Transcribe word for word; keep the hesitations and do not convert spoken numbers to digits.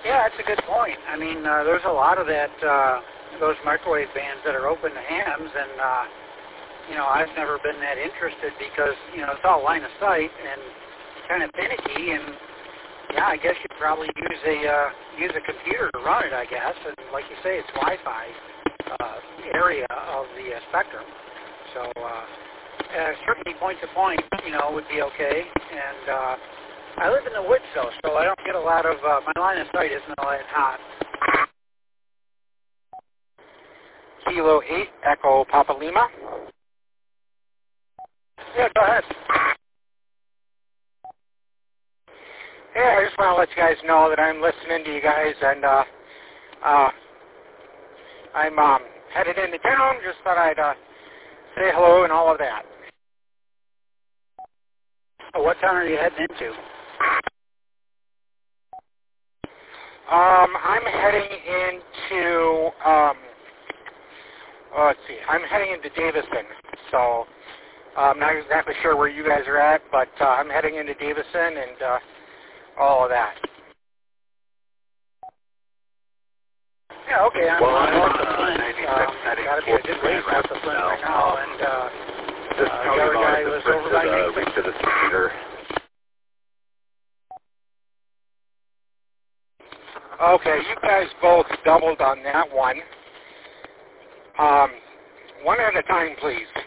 Yeah, that's a good point. I mean, uh, there's a lot of that, uh, those microwave bands that are open to hams, and, uh, you know, I've never been that interested because, you know, it's all line of sight and kind of finicky, and, yeah, I guess you'd probably use a, uh, use a computer to run it, I guess, and like you say, it's Wi-Fi uh, area of the uh, spectrum. So, uh, uh, certainly point to point, you know, would be okay, and, uh, I live in the woods, though, so I don't get a lot of, uh, my line of sight isn't all that hot. Kilo eight, Echo Papa Lima. Yeah, go ahead. Hey, I just want to let you guys know that I'm listening to you guys, and uh, uh, I'm um, headed into town. Just thought I'd uh, say hello and all of that. Oh, what town are you heading into? Um, I'm heading into, um, well, let's see, I'm heading into Davison, so I'm not exactly sure where you guys are at, but uh, I'm heading into Davison and uh, all of that. Yeah, okay, I'm well, on I'm north on of uh, Flint. ninety-six Um, heading gotta be a towards good Grand ways north of Rapids Flint now. right now, and uh, Just uh, tell the me other about guy it. was Just over to by the, Mason. reach to the computer. Okay, you guys both doubled on that one. Um, one at a time, please.